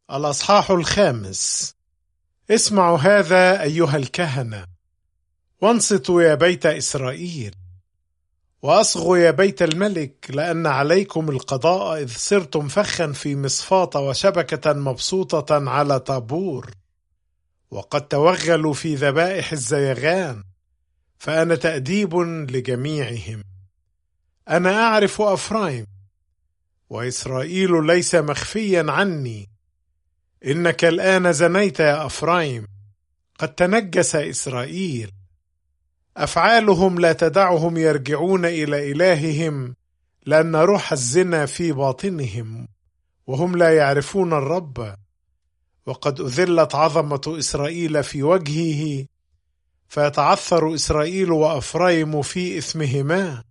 الأصحاح 5. اسمعوا هذا أيها الكهنة، وانصتوا يا بيت إسرائيل، وأصغوا يا بيت الملك، لأن عليكم القضاء، إذ صرتم فخا في مصفاة وشبكة مبسوطة على طابور، وقد توغلوا في ذبائح الزيغان، فأنا تأديب لجميعهم. أنا أعرف أفرايم، وإسرائيل ليس مخفيا عني. إنك الآن زنيت يا أفرايم، قد تنجس إسرائيل. أفعالهم لا تدعهم يرجعون إلى إلههم، لأن روح الزنا في باطنهم، وهم لا يعرفون الرب. وقد أذلت عظمة إسرائيل في وجهه، فيتعثر إسرائيل وأفرايم في إثمهما،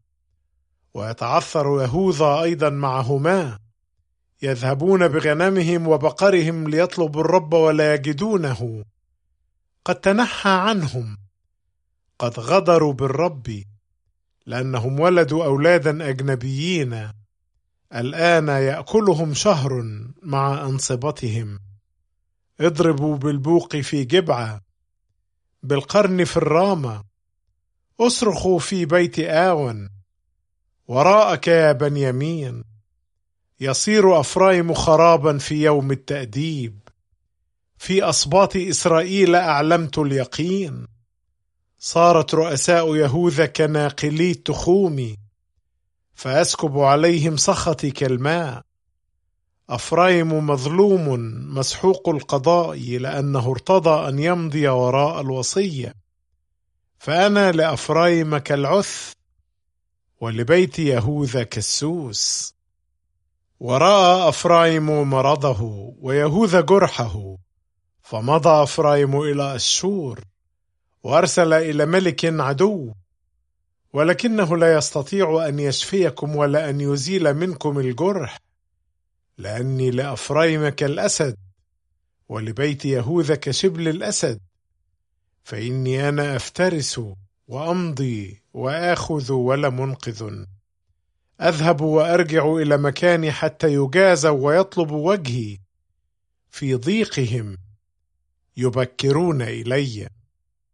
ويتعثر يهوذا أيضا معهما. يذهبون بغنمهم وبقرهم ليطلبوا الرب ولا يجدونه. قد تنحى عنهم، قد غدروا بالرب، لأنهم ولدوا أولادا أجنبيين. الآن يأكلهم شهر مع أنصبتهم. اضربوا بالبوق في جبعة، بالقرن في الرامة. اصرخوا في بيت آون. وراءك يا بنيامين، يصير أفرايم خرابا في يوم التأديب. في أصباط إسرائيل أعلمت اليقين. صارت رؤساء يهوذا كناقلي التخوم، فأسكب عليهم سخطي كالماء. أفرايم مظلوم مسحوق القضاء، لأنه ارتضى أن يمضي وراء الوصية. فأنا لأفرايم كالعث، ولبيت يهوذا كالسوس. ورأى أفرايم مرضه ويهوذا جرحه، فمضى أفرايم إلى أشور، وأرسل إلى ملك عدو، ولكنه لا يستطيع أن يشفيكم ولا أن يزيل منكم الجرح، لأني لأفرايم كالأسد، ولبيت يهوذا كشبل الأسد. فإني أنا أفترس وأمضي وآخذ ولا منقذ. أذهب وأرجع إلى مكاني حتى يجازوا ويطلب وجهي. في ضيقهم يبكرون إلي.